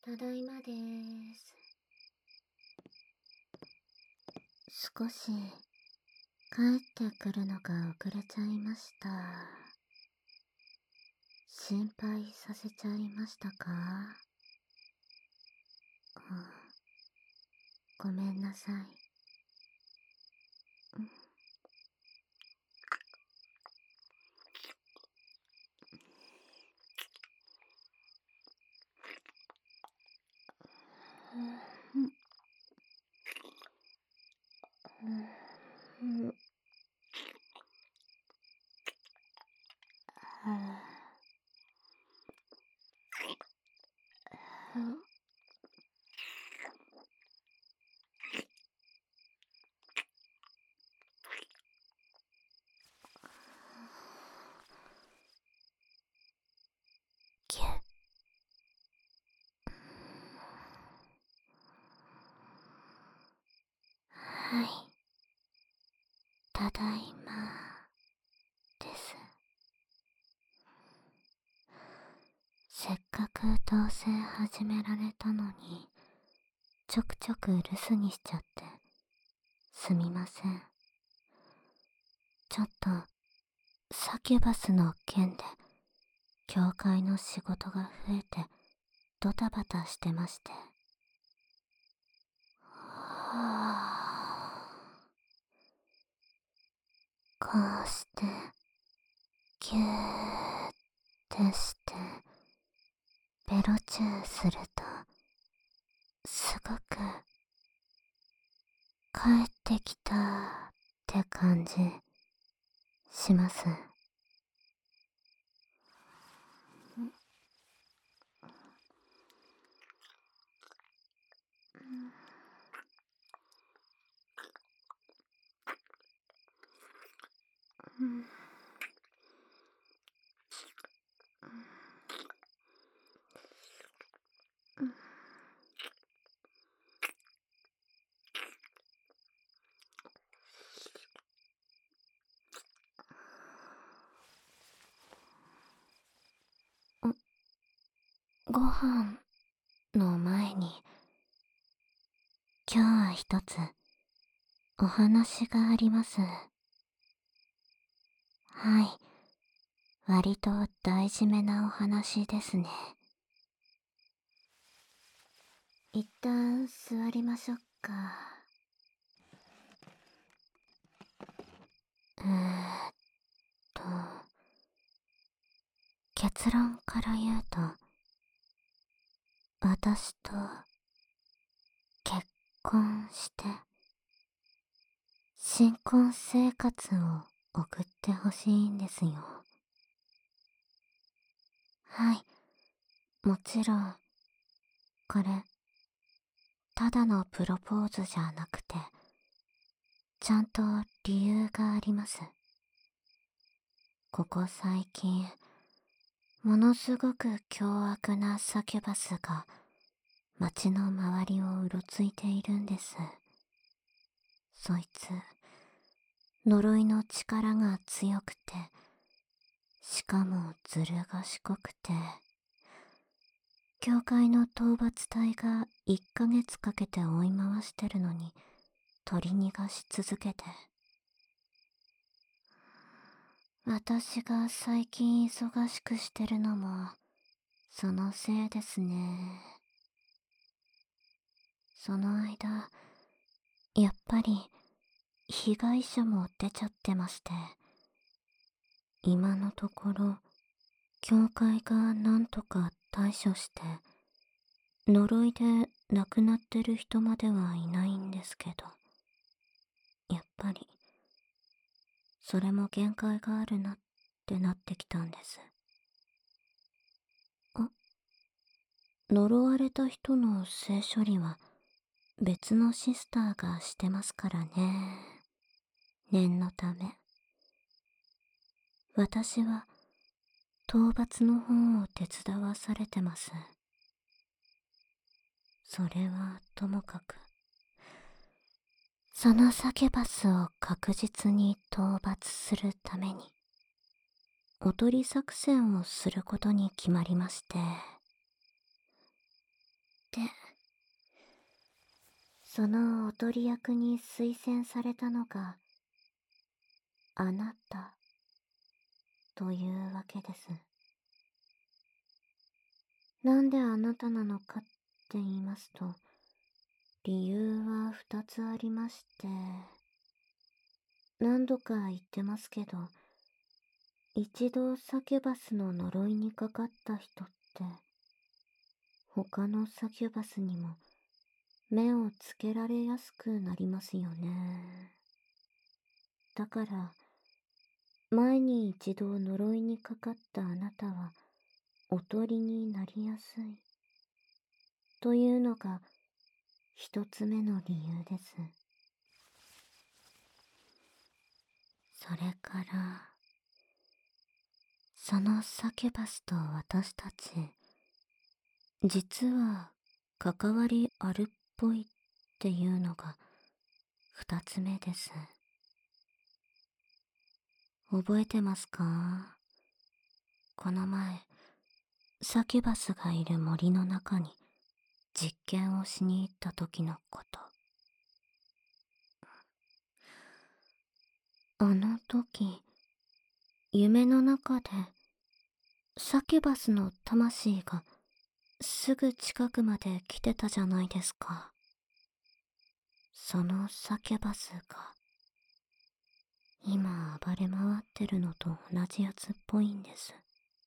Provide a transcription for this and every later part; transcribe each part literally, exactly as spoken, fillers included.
ただいまです。少し帰ってくるのが遅れちゃいました。心配させちゃいましたか？うん、ごめんなさい。うん、うん、うん、うん、ぎゅっ。はい、ただいまです。せっかく同棲始められたのに、ちょくちょく留守にしちゃってすみません。ちょっとサキュバスの件で教会の仕事が増えてドタバタしてまして。はぁ、こうしてギューってしてベロチューするとすごく帰ってきたって感じします。うん、ご飯の前に今日は一つお話があります。はい、割と大事めなお話ですね。一旦座りましょっか。えーっと、結論から言うと、私と結婚して新婚生活を送ってほしいんですよ。はい、もちろんこれただのプロポーズじゃなくてちゃんと理由があります。ここ最近ものすごく凶悪なサキュバスが街の周りをうろついているんです。そいつ呪いの力が強くて、しかもずる賢くて、教会の討伐隊がいっかげつかけて追い回してるのに取り逃がし続けて、私が最近忙しくしてるのもそのせいですね。その間やっぱり被害者も出ちゃってまして、今のところ教会がなんとか対処して呪いで亡くなってる人まではいないんですけど、やっぱりそれも限界があるなってなってきたんです。あ、呪われた人の性処理は別のシスターがしてますからね。念のため。私は討伐の方を手伝わされてます。それはともかく、そのサキュバスを確実に討伐するためにおとり作戦をすることに決まりまして、 そのおとり役に推薦されたのがあなたというわけです。なんであなたなのかって言いますと、理由は二つありまして、何度か言ってますけど、一度サキュバスの呪いにかかった人って、他のサキュバスにも目をつけられやすくなりますよね。だから、前に一度呪いにかかったあなたは、おとりになりやすい。というのが、一つ目の理由です。それから、そのサキュバスと私たち、実は関わりあるっぽいっていうのが二つ目です。覚えてますか？この前、サキュバスがいる森の中に実験をしに行った時のこと。あの時、夢の中でサキュバスの魂がすぐ近くまで来てたじゃないですか。そのサキュバスが今暴れ回ってるのと同じやつっぽいんです。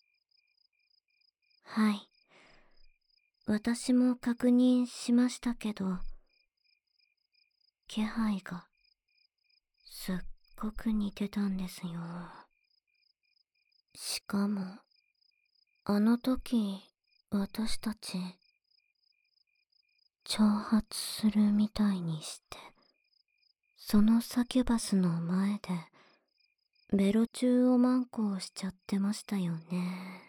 はい。私も確認しましたけど、気配がすっごく似てたんですよ。しかも、あの時、私たち、挑発するみたいにして、そのサキュバスの前で、ベロ中をマンコをしちゃってましたよね。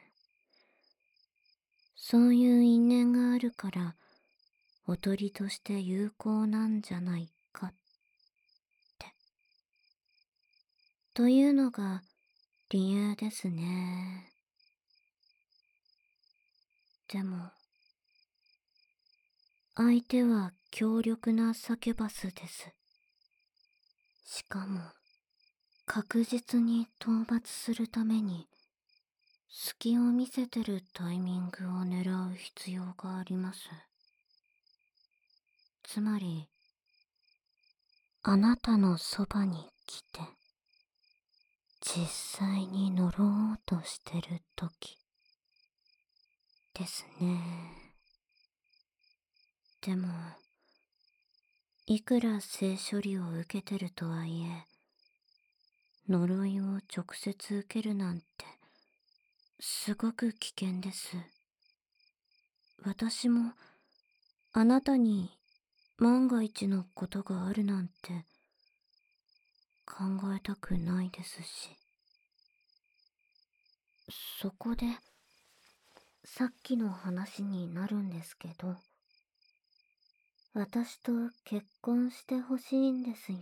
そういう因縁があるから、おとりとして有効なんじゃないかって。というのが理由ですね。でも、相手は強力なサキュバスです。しかも、確実に討伐するために、隙を見せてるタイミングを狙う必要があります。つまり、あなたのそばに来て、実際に呪おうとしてる時ですね。でも、いくら性処理を受けてるとはいえ、呪いを直接受けるなんて、すごく危険です。私も、あなたに万が一のことがあるなんて、考えたくないですし。そこで、さっきの話になるんですけど、私と結婚してほしいんですよ。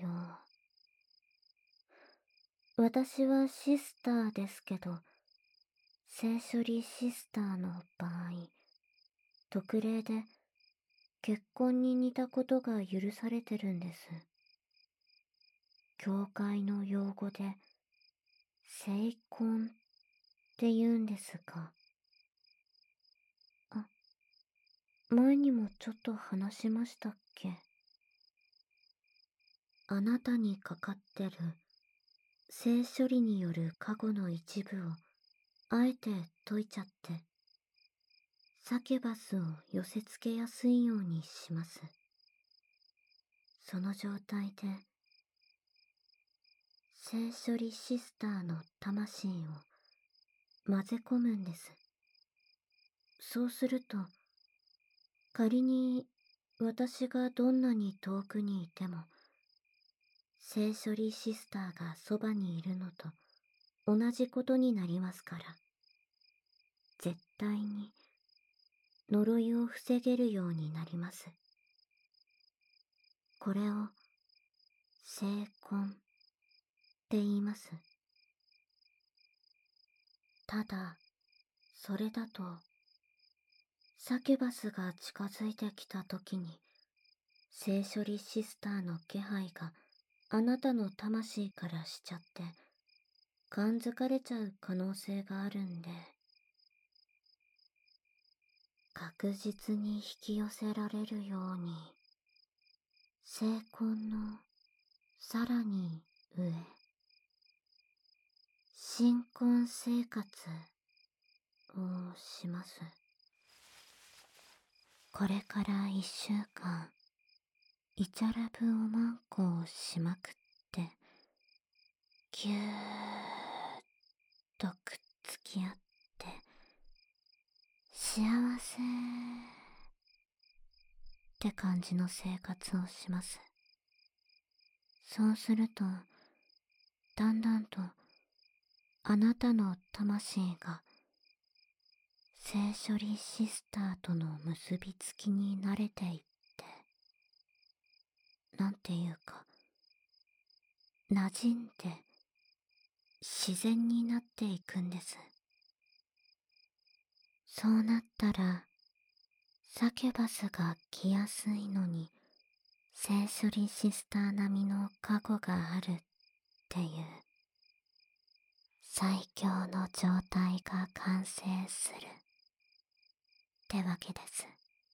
私はシスターですけど、性処理シスターの場合、特例で結婚に似たことが許されてるんです。教会の用語で、聖婚って言うんですが、あ、前にもちょっと話しましたっけ？あなたにかかってる性処理による過去の一部をあえて解いちゃって、サキュバスを寄せ付けやすいようにします。その状態で、性処理シスターの魂を混ぜ込むんです。そうすると、仮に私がどんなに遠くにいても、性処理シスターがそばにいるのと同じことになりますから、絶対に呪いを防げるようになります。これを聖婚って言います。ただ、それだと、サキュバスが近づいてきた時に、 性処理シスターの気配があなたの魂からしちゃって感づかれちゃう可能性があるんで、確実に引き寄せられるように、成婚のさらに上、新婚生活をします。これから一週間、イチャラブおまんこをしまくって、ぎゅーっとくっつき合って、幸せって感じの生活をします。そうすると、だんだんとあなたの魂が性処理シスターとの結びつきに慣れていって、なんていうか、馴染んで自然になっていくんです。そうなったら、サキュバスが来やすいのに、性処理シスター並みの過去があるっていう、最強の状態が完成するってわけです。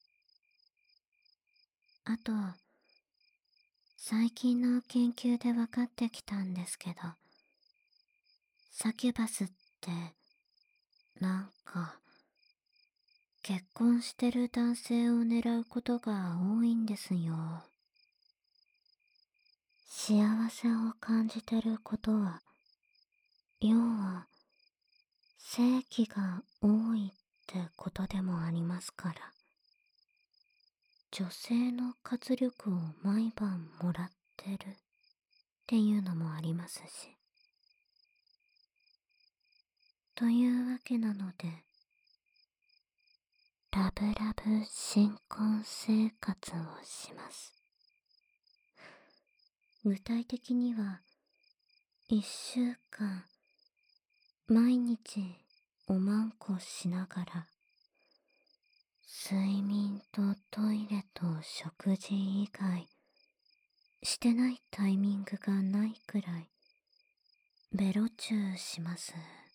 あと、最近の研究で分かってきたんですけど、サキュバスって、なんか、結婚してる男性を狙うことが多いんですよ。幸せを感じてることは、要は、正気が多いってことでもありますから。女性の活力を毎晩もらってるっていうのもありますし。というわけなので、ラブラブ新婚生活をします。具体的には、一週間、毎日おまんこしながら、睡眠とトイレと食事以外、してないタイミングがないくらい、ベロチューします。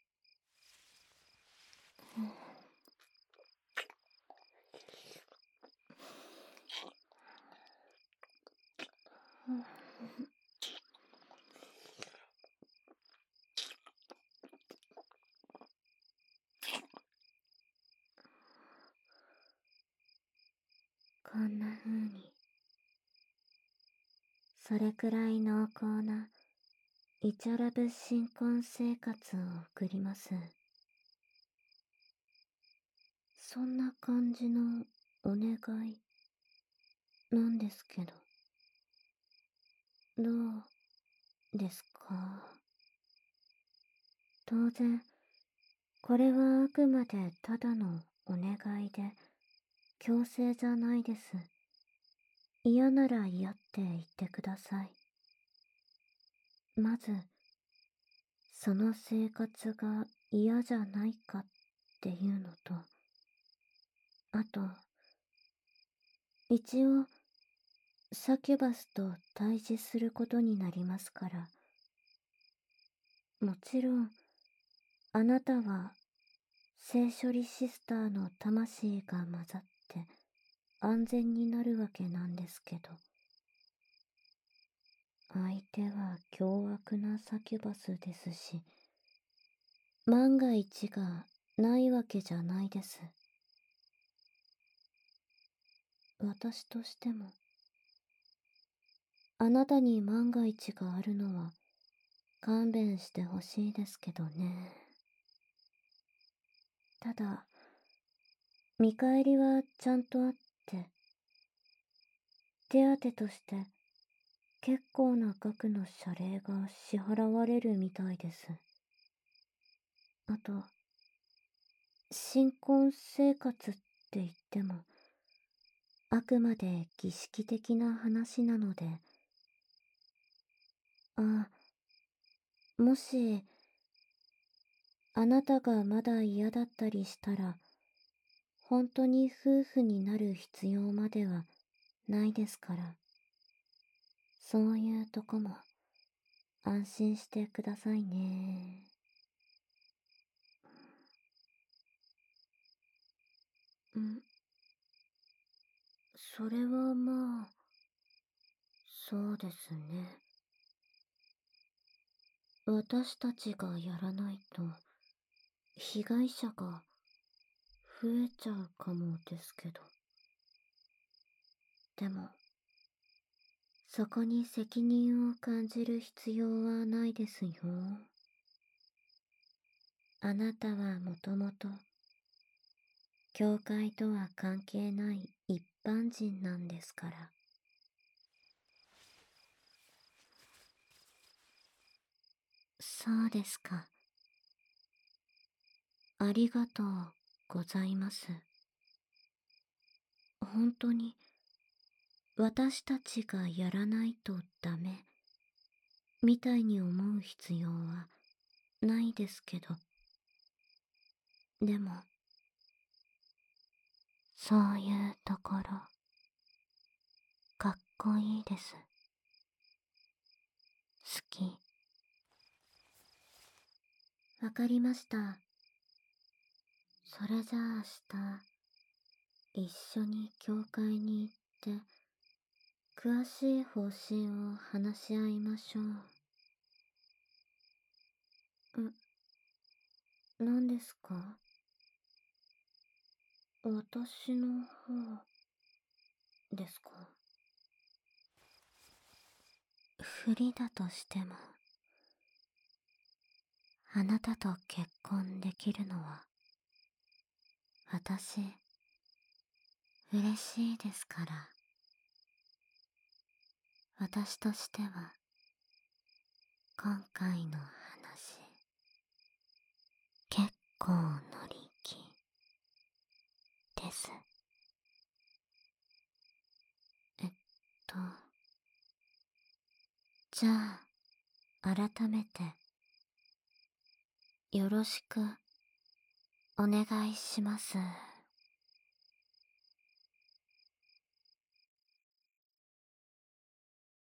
こんな風に、それくらい濃厚なイチャラブ新婚生活を送ります。そんな感じのお願いなんですけど、どうですか？当然、これはあくまでただのお願いで、強制じゃないです。嫌なら嫌って言ってください。まず、その生活が嫌じゃないかっていうのと、あと、一応、サキュバスと対峙することになりますから、もちろん、あなたは、性処理シスターの魂が混ざって安全になるわけなんですけど、相手は凶悪なサキュバスですし、万が一がないわけじゃないです。私としても、あなたに万が一があるのは勘弁してほしいですけどね。ただ、見返りはちゃんとあって、手当として結構な額の謝礼が支払われるみたいです。あと、新婚生活って言っても、あくまで儀式的な話なので、あ、もし、あなたがまだ嫌だったりしたら、本当に夫婦になる必要まではないですから。 そういうとこも安心してくださいね。ん、それはまあ、そうですね。私たちがやらないと、被害者が増えちゃうかもですけど。でも、そこに責任を感じる必要はないですよ。あなたはもともと、教会とは関係ない一般人なんですから。そうですか。ありがとうございます。本当に、私たちがやらないとダメ、みたいに思う必要はないですけど。でも、そういうところ、かっこいいです。好き。わかりました。それじゃあ明日、一緒に教会に行って、詳しい方針を話し合いましょう。ん、何ですか？私の方、ですか？不利だとしても、あなたと結婚できるのは、私、嬉しいですから。私としては、今回の話、結構乗り気です。えっと、じゃあ、改めて、よろしく、お願いします。